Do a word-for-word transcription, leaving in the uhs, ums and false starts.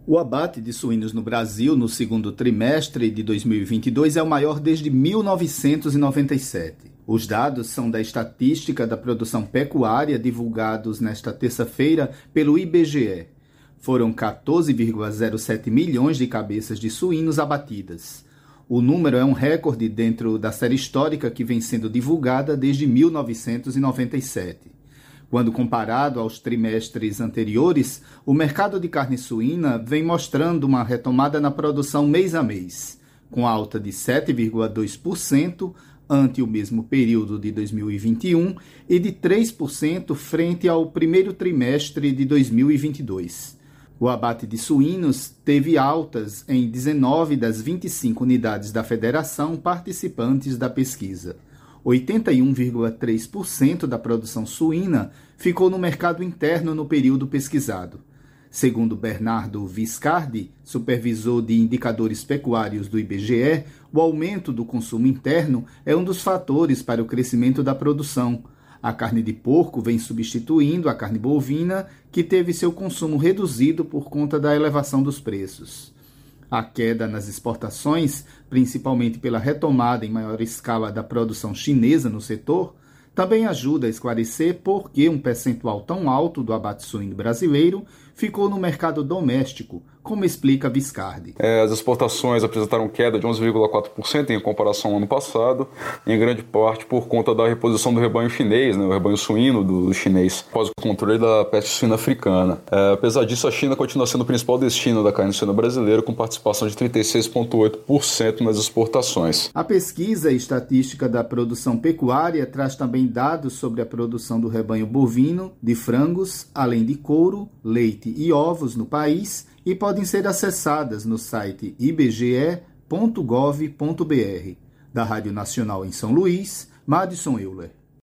O abate de suínos no Brasil no segundo trimestre de dois mil e vinte e dois é o maior desde mil novecentos e noventa e sete. Os dados são da Estatística da Produção Pecuária divulgados nesta terça-feira pelo I B G E. Foram quatorze vírgula zero sete milhões de cabeças de suínos abatidas. O número é um recorde dentro da série histórica que vem sendo divulgada desde mil novecentos e noventa e sete. Quando comparado aos trimestres anteriores, o mercado de carne suína vem mostrando uma retomada na produção mês a mês, com alta de sete vírgula dois por cento ante o mesmo período de dois mil e vinte e um e de três por cento frente ao primeiro trimestre de dois mil e vinte e dois. O abate de suínos teve altas em dezenove das vinte e cinco unidades da federação participantes da pesquisa. oitenta e um vírgula três por cento da produção suína ficou no mercado interno no período pesquisado. Segundo Bernardo Viscardi, supervisor de indicadores pecuários do I B G E, o aumento do consumo interno é um dos fatores para o crescimento da produção. A carne de porco vem substituindo a carne bovina, que teve seu consumo reduzido por conta da elevação dos preços. A queda nas exportações, principalmente pela retomada em maior escala da produção chinesa no setor, também ajuda a esclarecer por que um percentual tão alto do abate suíno brasileiro ficou no mercado doméstico, como explica Viscardi. É, as exportações apresentaram queda de onze vírgula quatro por cento em comparação ao ano passado, em grande parte por conta da reposição do rebanho chinês, né, o rebanho suíno do chinês, após o controle da peste suína africana. É, apesar disso, a China continua sendo o principal destino da carne suína brasileira, com participação de trinta e seis vírgula oito por cento nas exportações. A pesquisa e estatística da produção pecuária traz também dados sobre a produção do rebanho bovino, de frangos, além de couro, leite e ovos no país, e podem ser acessadas no site i b g e ponto gov ponto b r. Da Rádio Nacional em São Luís, Madison Euler.